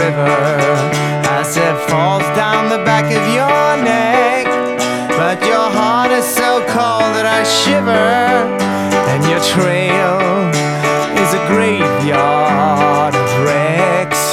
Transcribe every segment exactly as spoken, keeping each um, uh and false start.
river as it falls down the back of your neck. But your heart is so cold that I shiver, and your trail is a graveyard of wrecks.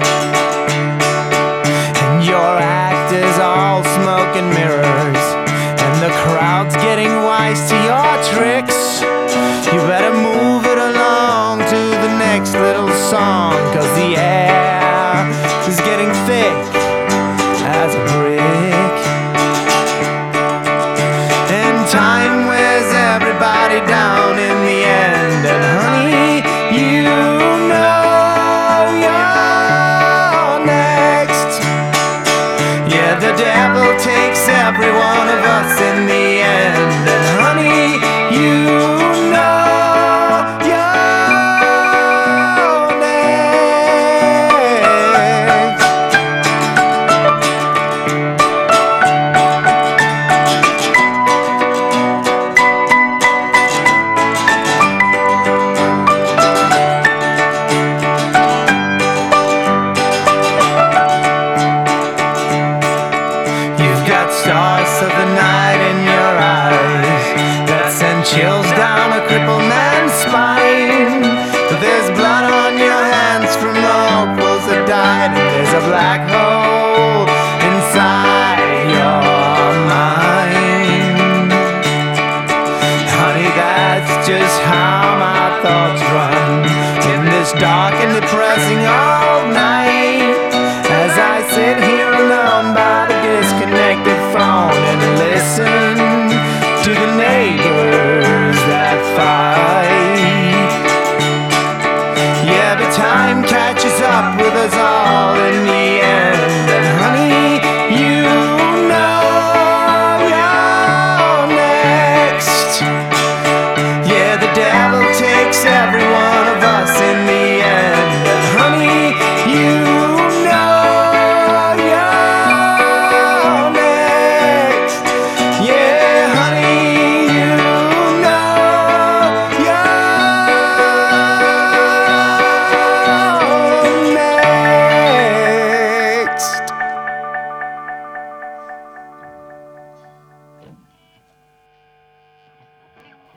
And your act is all smoke and mirrors, and the crowd's getting wise to your tricks. You better move it along to the next little song, 'cause the air is getting thick as a brick. And time wears everybody down in the end. And honey, you know you're next. Yeah, the devil takes every one of us in the end. And honey, you know stars of the night in your eyes that send chills down a crippled man.